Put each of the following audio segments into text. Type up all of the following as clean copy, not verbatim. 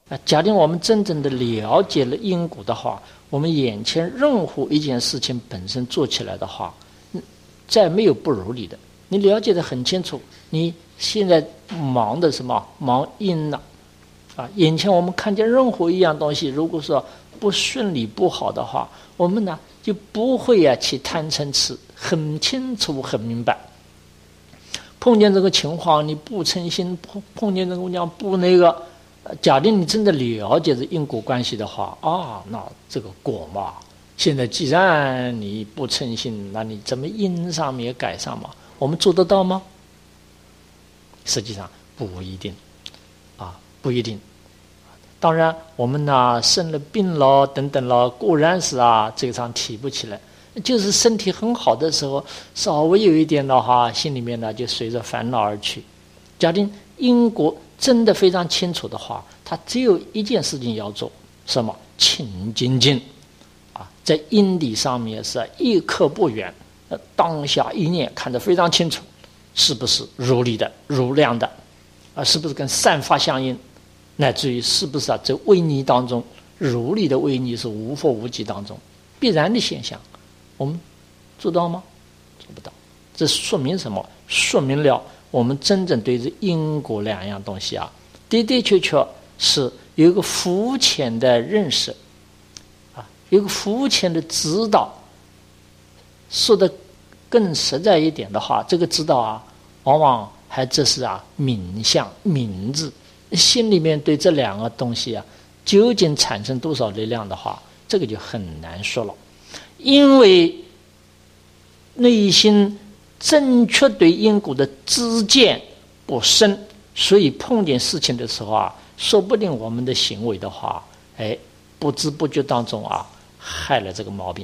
假定我们真正的了解了因果的话，我们眼前任何一件事情本身做起来的话，再没有不如理的。你了解得很清楚，你现在忙的什么？忙因了。眼前我们看见任何一样东西，如果说不顺利不好的话，我们呢就不会去贪嗔痴，很清楚很明白。碰见这个情况你不嗔心，碰见这个讲不那个，假定你真的了解这因果关系的话那这个果嘛，现在既然你不嗔心，那你怎么因上面也改上嘛？我们做得到吗？实际上不一定不一定。当然我们呢生了病了等等了，固然是这个上提不起来，就是身体很好的时候，稍微有一点的话，心里面呢就随着烦恼而去。假定因果真的非常清楚的话，他只有一件事情要做，什么？勤精进在因理上面是一刻不远，当下一念看得非常清楚，是不是如理的如量的是不是跟善法相应，乃至于是不是这威尼当中如理的威尼是无佛无记当中必然的现象，我们做到吗？做不到。这说明什么？说明了我们真正对这因果两样东西的的确确是有一个肤浅的认识有一个肤浅的知道。说的更实在一点的话，这个知道往往还这是冥相明智，心里面对这两个东西究竟产生多少力量的话，这个就很难说了。因为内心正确对因果的知见不深，所以碰见事情的时候说不定我们的行为的话不知不觉当中害了这个毛病，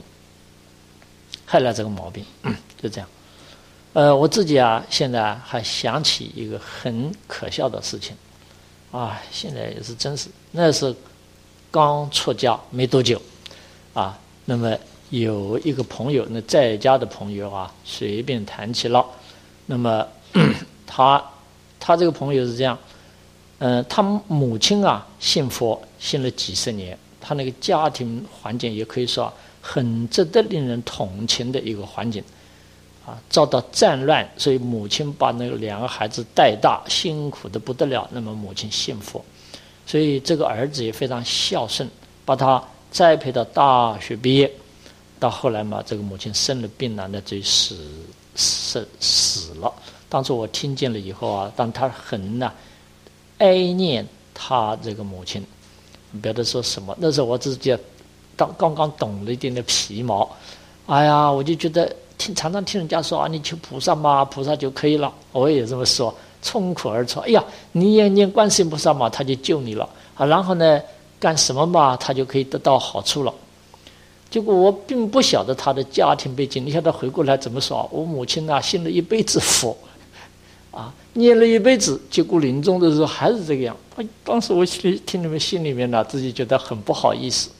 就这样。我自己现在还想起一个很可笑的事情现在也是真是，那是刚出家没多久那么有一个朋友，那在家的朋友随便谈起了。那么他这个朋友是这样，他母亲信佛信了几十年，他那个家庭环境也可以说很值得令人同情的一个环境遭到战乱，所以母亲把那个两个孩子带大，辛苦的不得了。那么母亲信佛，所以这个儿子也非常孝顺，把他栽培到大学毕业。到后来嘛，这个母亲生了病了，那就死了。当初我听见了以后当他很哀念他这个母亲，别的说什么，那时候我自己刚刚懂了一点的皮毛。我就觉得常常听人家说你求菩萨嘛，菩萨就可以了。我也这么说，冲口而出。你也念观世音菩萨嘛，他就救你了然后呢干什么嘛，他就可以得到好处了。结果我并不晓得他的家庭背景，你晓得回过来怎么说？我母亲信了一辈子佛念了一辈子，结果临终的时候还是这个样。当时我听你们心里面自己觉得很不好意思。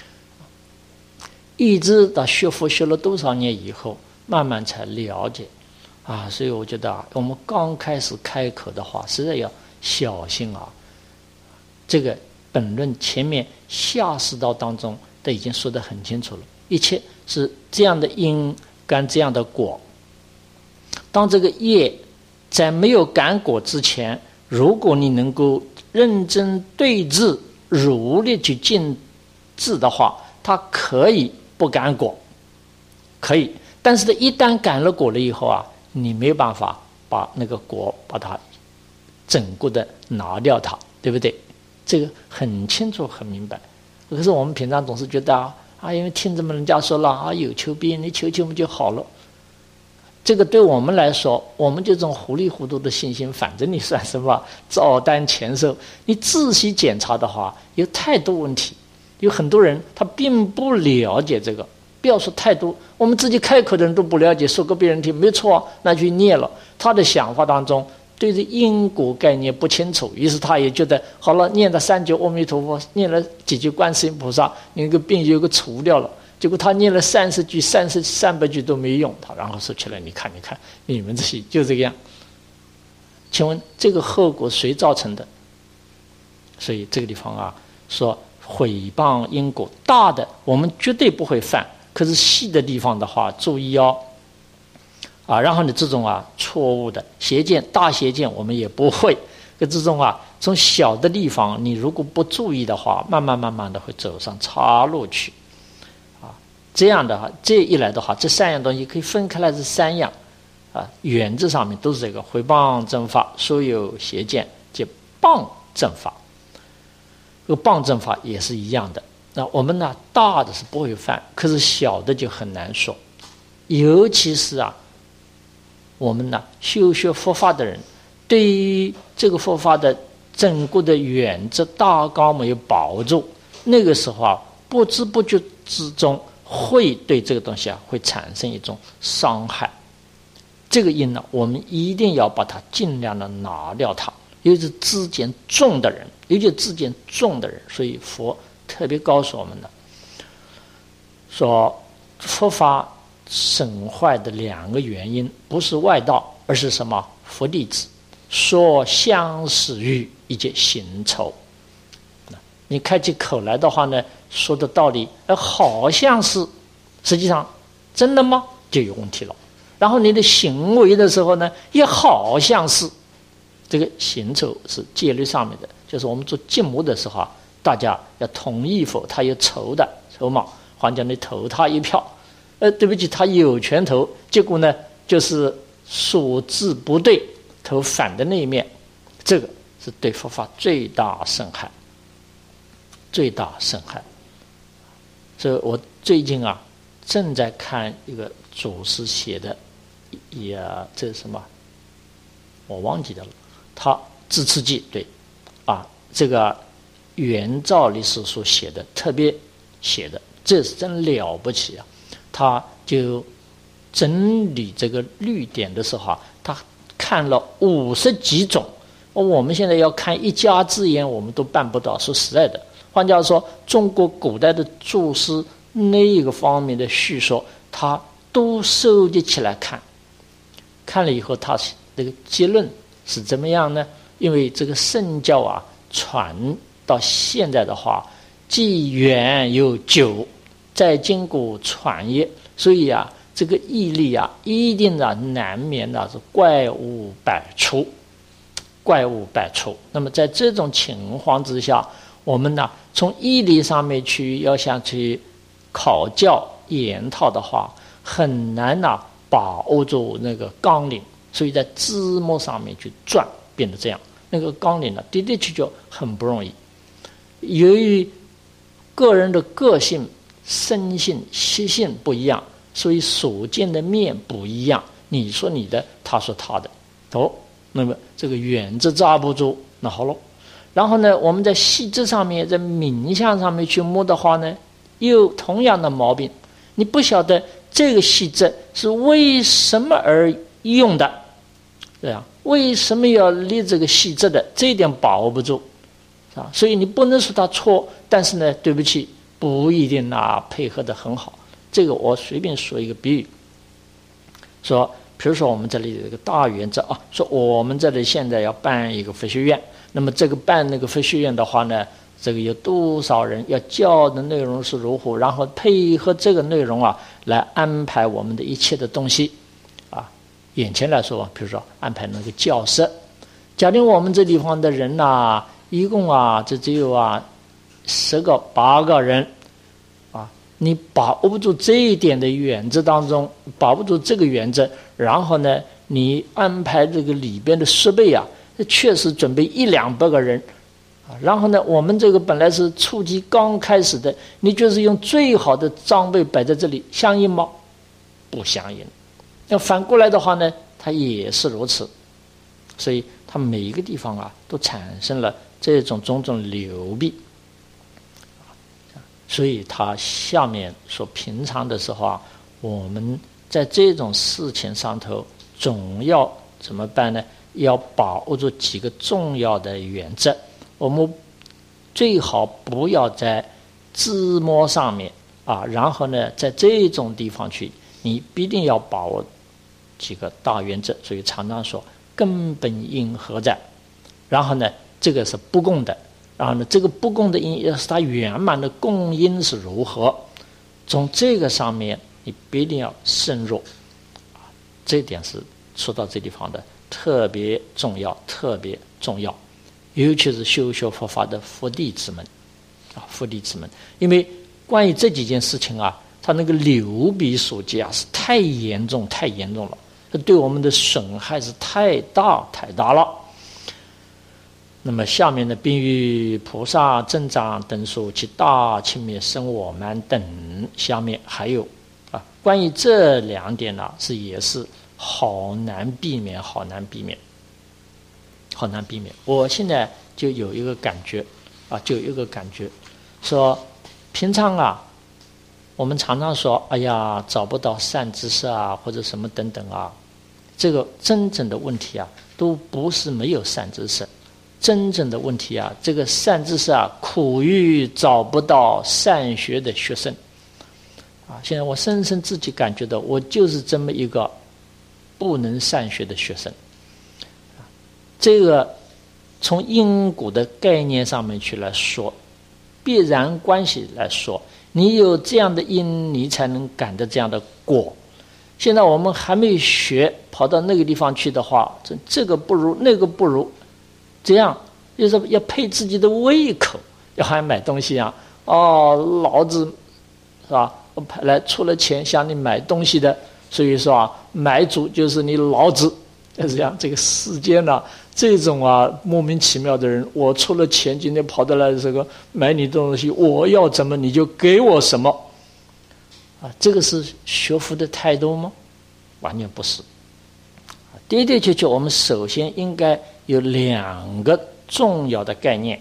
一直到学佛学了多少年以后，慢慢才了解所以我觉得我们刚开始开口的话，实在要小心这个本论前面下士道当中都已经说得很清楚了，一切是这样的因跟这样的果。当这个业在没有感果之前，如果你能够认真对治，如力去尽治的话，它可以不感果，可以。但是一旦感了果了以后你没有办法把那个果把它整个的拿掉它，对不对？这个很清楚很明白。可是我们平常总是觉得因为听这么人家说了有求必应，你求求不就好了。这个对我们来说，我们这种糊里糊涂的信心，反正你算什么照单全收。你仔细检查的话，有太多问题。有很多人他并不了解这个，不要说太多，我们自己开口的人都不了解，说给别人听没错那就念了。他的想法当中对这因果概念不清楚，于是他也觉得好了，念了3句阿弥陀佛，念了几句观世音菩萨，你那个病就给除掉了。结果他念了30句300句都没用，他然后说起来，你看你们这些就这个样。请问这个后果谁造成的？ 所以这个地方啊，说毁谤因果大的我们绝对不会犯，可是细的地方的话注意哦。然后呢，这种错误的邪见、大邪见我们也不会。这种从小的地方，你如果不注意的话，慢慢的会走上岔路去。这样的话，这一来的话，这三样东西可以分开来是三样。原则上面都是这个毁谤正法，所有邪见即谤正法。这个谤正法也是一样的。那我们呢，大的是不会犯，可是小的就很难说。尤其是我们呢修学佛法的人，对于这个佛法的整个的原则大纲没有把握住，那个时候不知不觉之中会对这个东西会产生一种伤害。这个因呢，我们一定要把它尽量的拿掉它。尤其是知见重的人，所以佛特别告诉我们的，说佛法损坏的两个原因，不是外道，而是什么？佛弟子说相似语以及行丑。你开起口来的话呢，说的道理好像是，实际上真的吗？就有问题了。然后你的行为的时候呢，也好像是。这个行丑是戒律上面的，就是我们做禁摩的时候大家要同意否？他有筹码，还叫你投他一票。对不起，他有权投，结果呢就是所致不对，投反的那一面，这个是对佛法最大损害。所以我最近正在看一个祖师写的，这是什么？我忘记了。他自持记，对，这个元照律师所写的，特别写的，这是真了不起啊！他就整理这个律典的时候他看了50几种。我们现在要看一家之言，我们都办不到。说实在的，换句话说，中国古代的注释那一个方面的叙说，他都收集起来看。看了以后，他这个结论是怎么样呢？因为这个圣教传到现在的话，既远又久，再经过传阅，所以这个义理一定难免是怪物百出。那么在这种情况之下，我们从义理上面要想去考教研讨的话，很难把握住那个纲领，所以在字幕上面去转，变得这样。那个纲领的确很不容易。由于个人的个性、生性、习性不一样，所以所见的面不一样。你说你的，他说他的，那么这个原则抓不住，那好了。然后呢，我们在细致上面，在名相上面去摸的话呢，又同样的毛病。你不晓得这个细致是为什么而用的，对啊？为什么要立这个细致的？这一点把握不住，所以你不能说他错，但是呢，对不起，不一定配合得很好。这个我随便说一个比喻，说，比如说我们这里有一个大原则说我们这里现在要办一个佛学院，那么这个办那个佛学院的话呢，这个有多少人，要教的内容是如何，然后配合这个内容来安排我们的一切的东西眼前来说比如说安排那个教室，假定我们这地方的人一共这只有10个8个人你把握不住这一点的原则当中，把握住这个原则，然后呢你安排这个里边的设备确实准备100-200个人然后呢我们这个本来是初级刚开始的，你就是用最好的装备摆在这里，相应吗？不相应。那反过来的话呢，它也是如此。所以它每一个地方都产生了这种种种流弊。所以它下面说平常的时候我们在这种事情上头总要怎么办呢？要把握住几个重要的原则。我们最好不要在字幕上面然后呢在这种地方去，你必定要把握几个大原则。所以常常说根本因何在，然后呢这个是不共的， 然后呢，这个不共的因要是它圆满的共因是如何？从这个上面，你必定要深入，这点是说到这地方的特别重要，特别重要，尤其是修学佛法的佛弟子们，佛弟子们，因为关于这几件事情啊，他那个流弊所及啊，是太严重，太严重了，对我们的损害是太大太大了。那么下面的并于菩萨增长等说其大轻灭生我慢等，下面还有关于这两点呢，也是好难避免，好难避免，好难避免。我现在就有一个感觉说平常啊，我们常常说哎呀找不到善知识啊，或者什么等等啊，这个真正的问题啊，都不是没有善知识。真正的问题啊，这个善知识啊，苦于找不到善学的学生现在我深深自己感觉到，我就是这么一个不能善学的学生这个从因果的概念上面去来说，必然关系来说，你有这样的因，你才能感得这样的果。现在我们还没学，跑到那个地方去的话，这个不如那个不如，这样就是要配自己的胃口，要还买东西啊，老子是吧？我来出了钱向你买东西的，所以说买主就是你老子。是这样，这个世间呢，这种莫名其妙的人，我出了钱，今天跑到来这个买你的东西，我要怎么你就给我什么这个是学佛的态度吗？完全不是。的的确确，我们首先应该有两个重要的概念。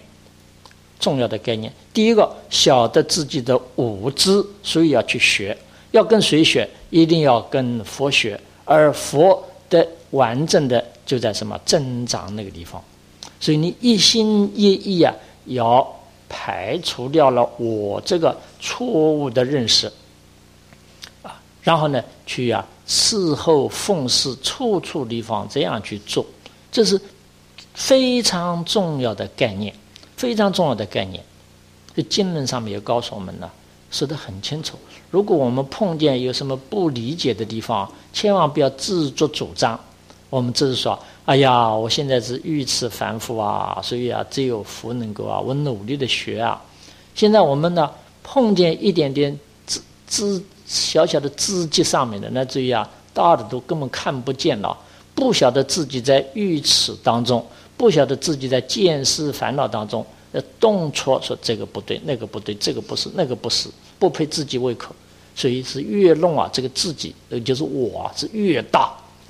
第一个，晓得自己的无知，所以要去学。要跟谁学？一定要跟佛学。而佛的完整的就在什么增长那个地方。所以你一心一意要排除掉了我这个错误的认识然后呢去伺候奉事，处处地方这样去做，这是非常重要的概念，非常重要的概念。这经论上面也告诉我们了，说得很清楚。如果我们碰见有什么不理解的地方，千万不要自作主张。我们只是说，哎呀，我现在是愚痴凡夫所以只有佛能够我努力的学现在我们呢，碰见一点点小小的字迹上面的，那至于大的都根本看不见了，不晓得自己在愚痴当中，不晓得自己在见识烦恼当中动错，说这个不对，那个不对，这个不是，那个不是，不配自己胃口，所以是越弄这个自己就是我是越大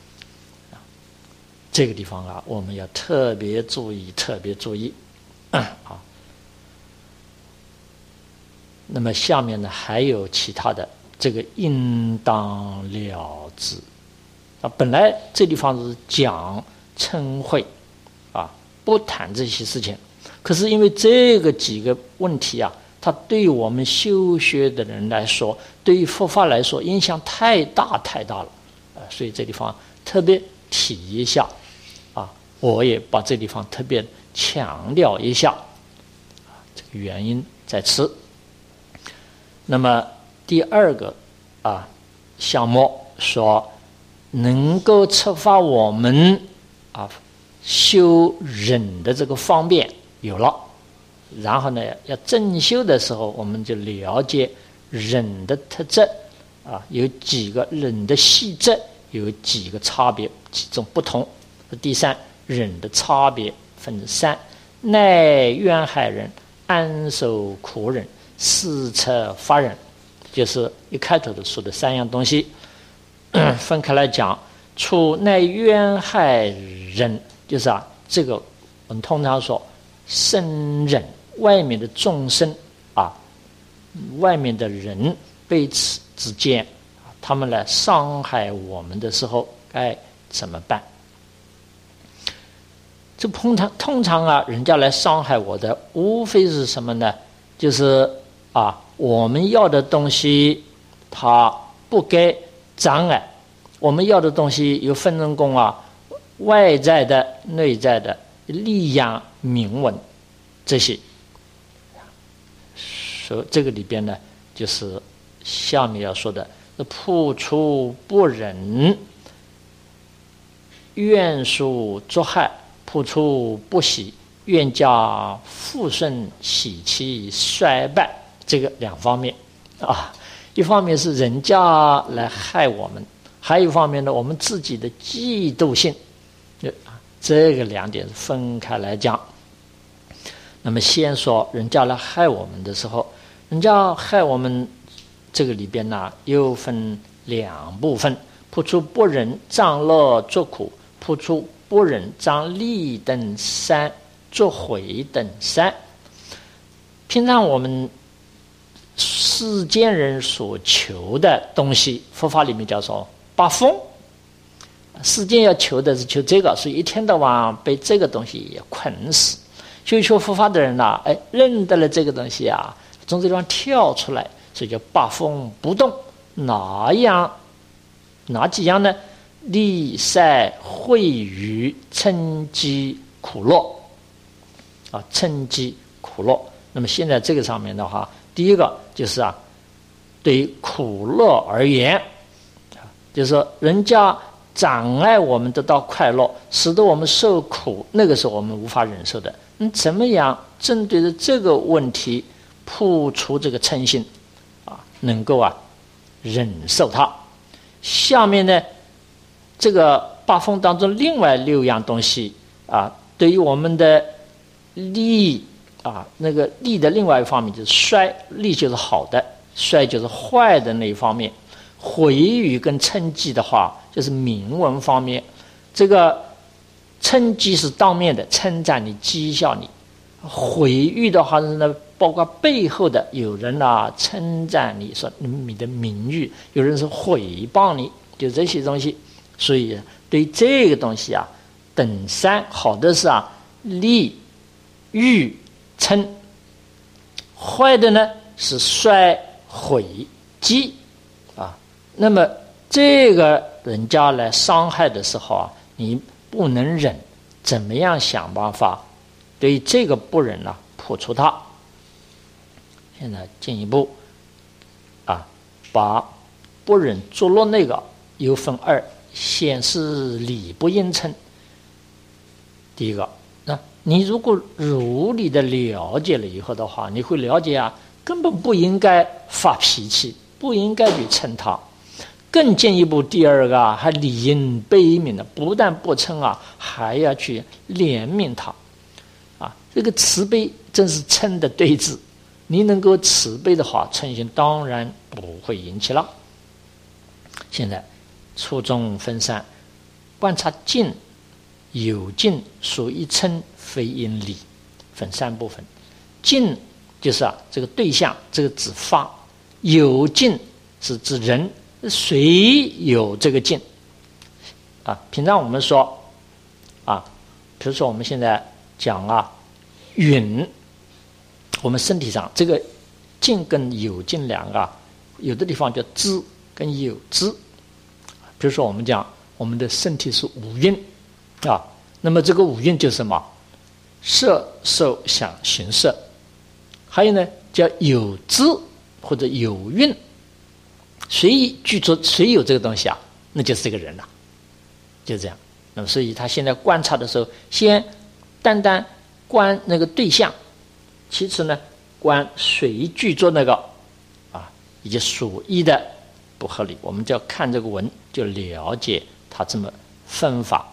这个地方我们要特别注意，特别注意那么下面呢还有其他的，这个应当了之本来这地方是讲嗔恚不谈这些事情，可是因为这个几个问题它对我们修学的人来说，对于佛法来说影响太大太大了所以这地方特别提一下我也把这地方特别强调一下这个原因在此。那么第二个项目说能够触发我们修忍的这个方便有了，然后呢要正修的时候，我们就了解忍的特质有几个，忍的细致有几个差别，几种不同。第三，忍的差别分三：耐怨害忍、安受苦忍、思测法忍，就是一开头的说的三样东西。分开来讲，除耐怨害忍，就是这个我们通常说生忍，外面的众生外面的人彼此之间他们来伤害我们的时候该怎么办？这通常人家来伤害我的无非是什么呢？就是我们要的东西他不该障碍，我们要的东西有分成功外在的内在的利养名闻，这些说这个里边呢，就是下面要说的：仆出不仁，愿属作害；仆出不喜，愿家富顺，喜其衰败。这个两方面啊，一方面是人家来害我们，还有一方面呢，我们自己的嫉妒心，这个两点分开来讲。那么先说人家来害我们的时候，人家害我们这个里边呢，又分两部分：仆出不仁，障乐作苦；仆出不仁，障利等三，作毁等三。平常我们世间人所求的东西，佛法里面叫做八风。世间要求的是求这个，所以一天到晚被这个东西也困死。修佛法的人呢，认得了这个东西啊，从这地方跳出来，所以叫八风不动。哪几样呢？利塞秽语嗔饥苦乐啊，嗔饥苦乐。那么现在这个上面的话，第一个就是对于苦乐而言，就是说人家障碍我们得到快乐，使得我们受苦，那个是我们无法忍受的。怎么样针对着这个问题破除这个嗔心能够忍受它？下面呢，这个八风当中另外6样东西对于我们的利那个利的另外一方面就是衰，利就是好的，衰就是坏的那一方面。毁语跟嗔忌的话，就是名闻方面。这个嗔忌是当面的，称赞你、讥笑你；毁誉的话是呢，包括背后的，有人称赞你，说你的名誉；有人是毁谤你，就这些东西。所以对这个东西等三，好的是利、欲、嗔；坏的呢是衰、毁、忌那么这个人家来伤害的时候你不能忍，怎么样想办法对这个不忍破除它？现在进一步把不忍作乐那个又分2，先是理不应嗔。第一个，那你如果如理的了解了以后的话，你会了解根本不应该发脾气，不应该去嗔他。更进一步，第2个还理应悲悯的，不但不嗔还要去怜悯他这个慈悲正是嗔的对峙。你能够慈悲的话，嗔心当然不会引起了。现在初中分3，观察境有境属于嗔，非因理，分3部分。境就是这个对象，这个指法；有境是指人，谁有这个境平常我们说比如说我们现在讲允，我们身体上这个境跟有境两个有的地方叫知跟有知。比如说我们讲我们的身体是5蕴那么这个5蕴就是什么？色、受、想、行、识。还有呢叫有知或者有蕴，谁具足，谁有这个东西那就是这个人了，就这样。那么所以他现在观察的时候，先单单观那个对象，其次呢观谁具足那个以及属意的不合理，我们就要看这个文就了解他这么分法。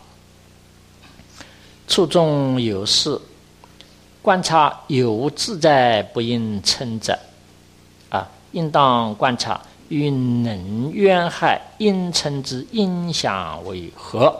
初中有事，观察有无自在不应嗔者应当观察与能冤害因嗔之因想为何。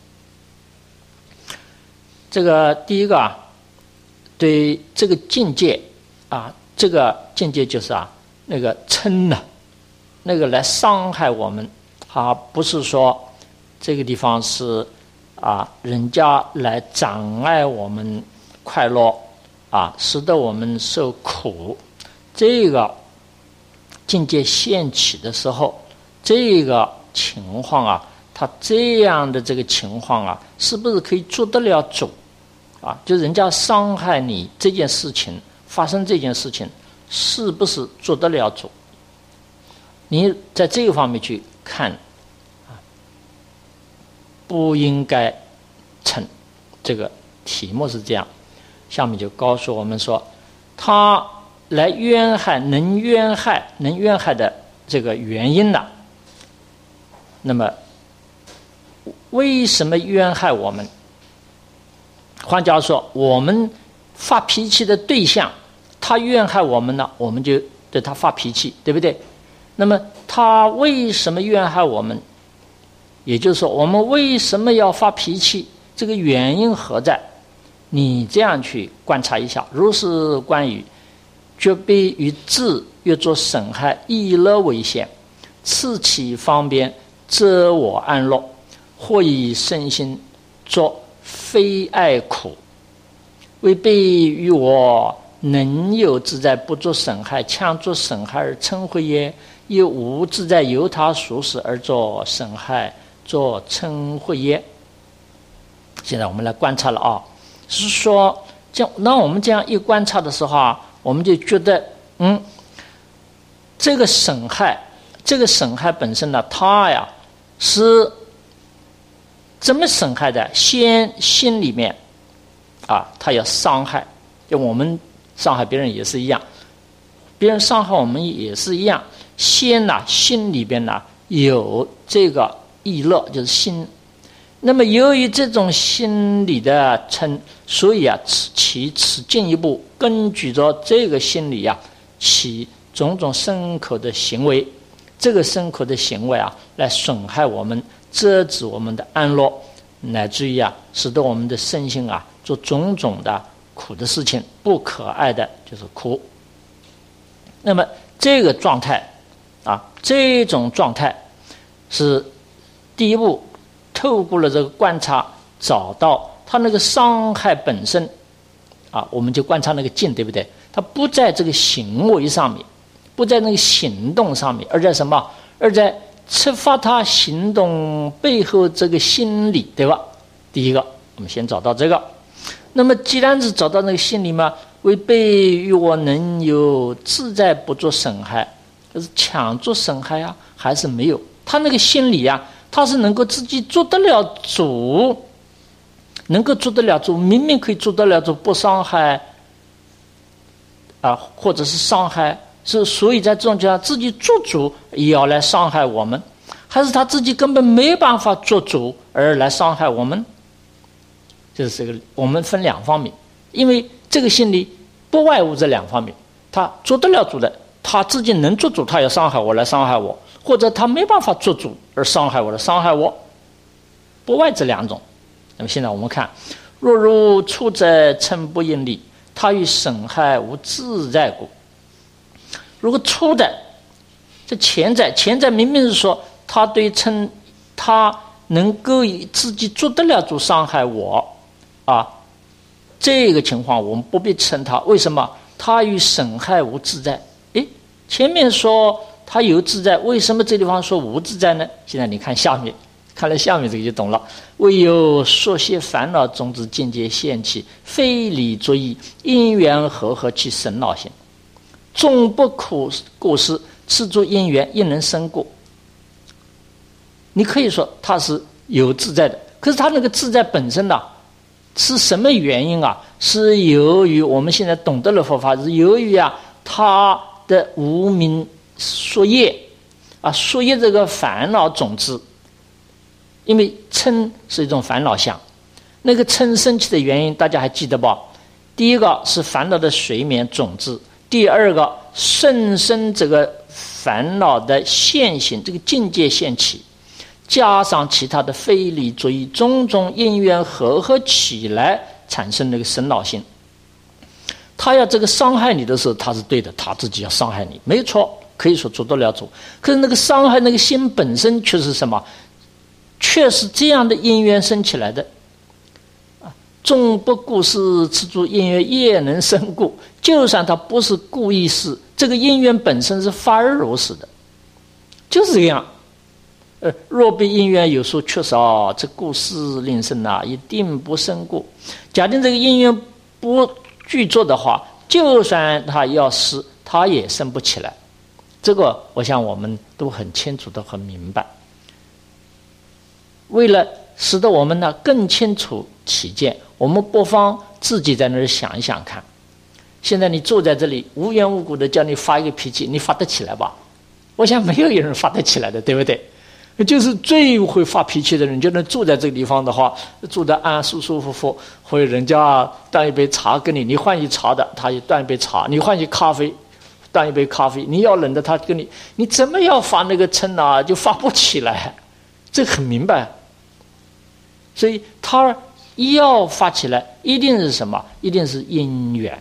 这个第一个对这个境界这个境界就是那个嗔那个来伤害我们不是说这个地方是人家来障碍我们快乐使得我们受苦。这个境界现起的时候，这个情况他这样的这个情况是不是可以做得了主就人家伤害你这件事情，发生这件事情， 是不是做得了主？你在这个方面去看，不应该成。这个题目是这样，下面就告诉我们说，他来冤害，能冤害的这个原因呢？那么为什么冤害我们？换句话说，我们发脾气的对象，他冤害我们呢，我们就对他发脾气，对不对？那么他为什么怨害我们？也就是说，我们为什么要发脾气？这个原因何在？你这样去观察一下。如是观于，绝必于智越作损害，以乐为先，次其方便，则我安乐，或以身心作非爱苦，为必于我能有自在，不作损害，强作损害而嗔恚耶？又无自在，由他属实而作损害，作嗔恚耶？现在我们来观察了啊，是说这样，那我们这样一观察的时候啊，我们就觉得，这个损害本身呢，它呀是怎么损害的？先心里面啊，它要伤害，就我们伤害别人也是一样，别人伤害我们也是一样。先呢，心里边呢有这个意乐，就是心。那么由于这种心理的嗔，所以啊，其进一步根据着这个心理啊，其种种深刻的行为，这个深刻的行为啊，来损害我们，遮止我们的安乐，乃至于啊，使得我们的身心啊，做种种的苦的事情，不可爱的就是苦。那么这个状态啊，这种状态是第一步，透过了这个观察，找到他那个伤害本身啊，我们就观察那个境，对不对？它不在这个行为上面，不在那个行动上面，而在什么？而在触发他行动背后这个心理，对吧？第一个，我们先找到这个。那么既然是找到那个心理嘛，为备于我能有自在，不做损害，可是强做损害啊，还是没有。他那个心理啊，他是能够自己做得了主，能够做得了主，明明可以做得了主，不伤害啊，或者是伤害，所以在这种情况下，自己做主也要来伤害我们，还是他自己根本没办法做主而来伤害我们？这个我们分两方面，因为这个心理不外乎这两方面，他做得了主的，他自己能做主，他要伤害我来伤害我，或者他没办法做主而伤害我来伤害我，不外这两种。那么现在我们看，若如处者嗔不应力，他与损害无自在故。如果处的这潜在明明是说他对嗔，他能够以自己做得了主伤害我啊，这个情况我们不必称他，为什么？他与损害无自在。前面说他有自在，为什么这地方说无自在呢？现在你看下面，看了下面这个就懂了。唯有说些烦恼种子境界现起，非理作意，因缘和其生恼心，终不苦故事，此作因缘亦能生过。你可以说他是有自在的，可是他那个自在本身呢，是什么原因啊？是由于我们现在懂得了佛法，是由于啊他的无明所业啊，所业这个烦恼种子，因为嗔是一种烦恼相，那个嗔生起的原因大家还记得吧？第一个是烦恼的睡眠种子，第二个甚深这个烦恼的现行，这个境界现起，加上其他的非理作意，种种因缘合起来产生那个生恼心。他要这个伤害你的时候，他是对的，他自己要伤害你，没错，可以说做得了主。可是那个伤害那个心本身却是什么？却是这样的因缘生起来的。终不故事，此诸因缘也能生故。就算他不是故意事，这个因缘本身是发而如是的，就是这样。若被因缘有所缺少，这故事令生啊，一定不生故。假定这个因缘不具足的话，就算他要是他也生不起来。这个我想我们都很清楚的很明白。为了使得我们呢更清楚起见，我们不妨自己在那儿想一想看。现在你坐在这里，无缘无故的叫你发一个脾气，你发得起来吧？我想没有人发得起来的，对不对？就是最会发脾气的人，就能坐在这个地方的话，坐得安舒舒服服，或者人家端一杯茶给你，你欢喜茶的，他也端一杯茶；你欢喜咖啡，端一杯咖啡。你要冷的，他跟你怎么要发那个嗔啊，就发不起来，这很明白。所以他要发起来，一定是什么？一定是因缘。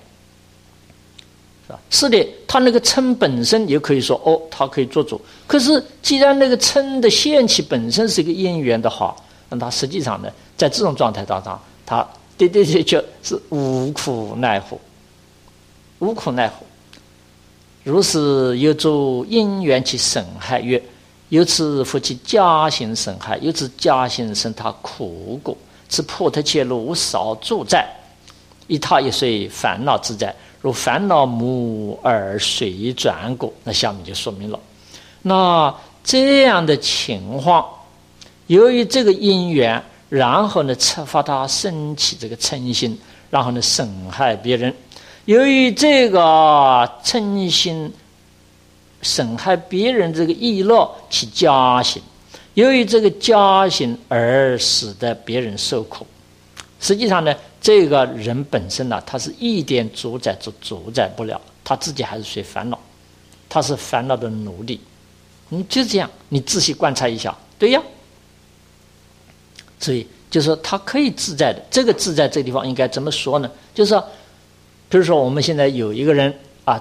是的，他那个嗔本身也可以说他可以做主。可是既然那个嗔的现起本身是一个因缘的话，那他实际上呢，在这种状态当中，他的确是无苦奈何，无苦奈何。如是有诸因缘其损害曰：由此复其家行损害，由此家行生他苦果，此破特切路无少住在，以他一岁烦恼自在。如烦恼母而水转果，那下面就说明了。那这样的情况，由于这个因缘，然后呢，策发他升起这个嗔心，然后呢，损害别人。由于这个嗔心损害别人这个意乐起加行，由于这个加行而使得别人受苦。实际上呢，这个人本身呢，他是一点主宰不了，他自己还是属于烦恼，他是烦恼的奴隶。就这样，你仔细观察一下，对呀。所以就是说，他可以自在的。这个自在这个地方应该怎么说呢？就是说，比如说我们现在有一个人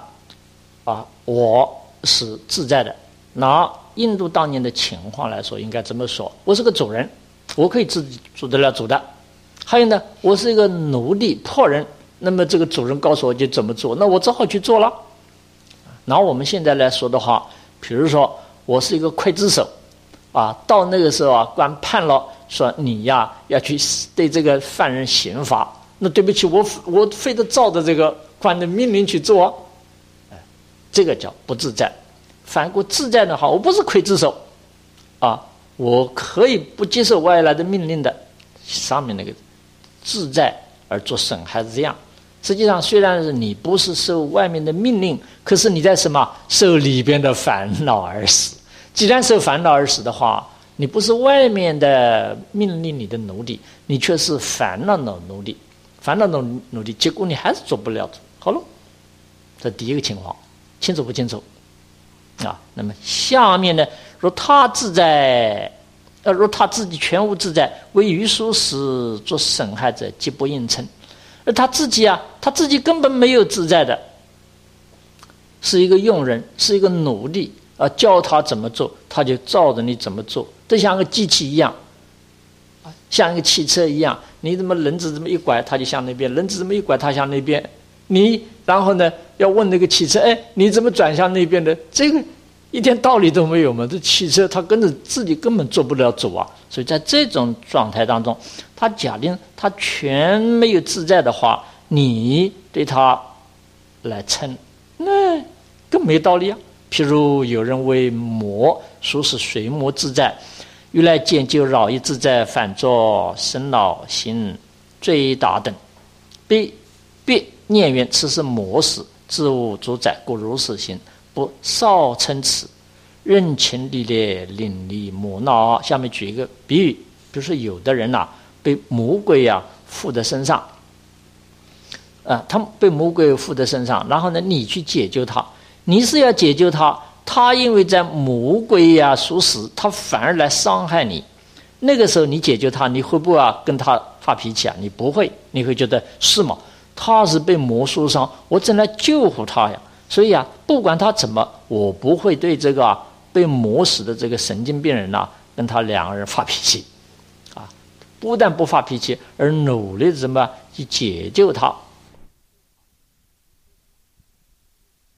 我是自在的。拿印度当年的情况来说，应该怎么说？我是个主人，我可以自己做得了主的。还有呢，我是一个奴隶破人，那么这个主人告诉我就怎么做，那我只好去做了。然后我们现在来说的话，比如说我是一个刽子手到那个时候官判了，说你要去对这个犯人刑罚，那对不起，我非得照着这个官的命令去做，这个叫不自在。反过自在的话，我不是刽子手我可以不接受外来的命令的，上面那个自在而做损害是这样。实际上虽然是你不是受外面的命令，可是你在什么受里边的烦恼而死。既然受烦恼而死的话，你不是外面的命令你的奴隶，你却是烦恼的奴隶。烦恼的奴隶，结果你还是做不了主。好了，这第一个情况，清楚不清楚那么下面呢，若他自在若他自己全无自在，为于殊时做损害者，即不应称。而他自己根本没有自在的，是一个佣人，是一个奴隶教他怎么做，他就照着你怎么做，就像个机器一样，像一个汽车一样，你怎么轮子这么一拐，他就向那边；轮子这么一拐，他向那边。然后呢，要问那个汽车，你怎么转向那边的？这个一点道理都没有嘛！这汽车它自己根本做不了主所以在这种状态当中，他假定他全没有自在的话，你对他来称，那更没道理譬如有人为魔，说是水魔自在，欲来见就扰一自在，反作生恼心最大等，必念缘此是魔使，自无主宰，故如是行，不少称此，任情力烈，领力魔闹。下面举一个比喻，比如说有的人被魔鬼附在身上，他被魔鬼附在身上，然后呢，你去解救他，你是要解救他，他因为在魔鬼所使，他反而来伤害你。那个时候你解救他，你会不会跟他发脾气你不会，你会觉得是吗？他是被魔受伤，我正来救护他呀。所以不管他怎么，我不会对这个被魔使的这个神经病人跟他两个人发脾气不但不发脾气，而努力怎么去解救他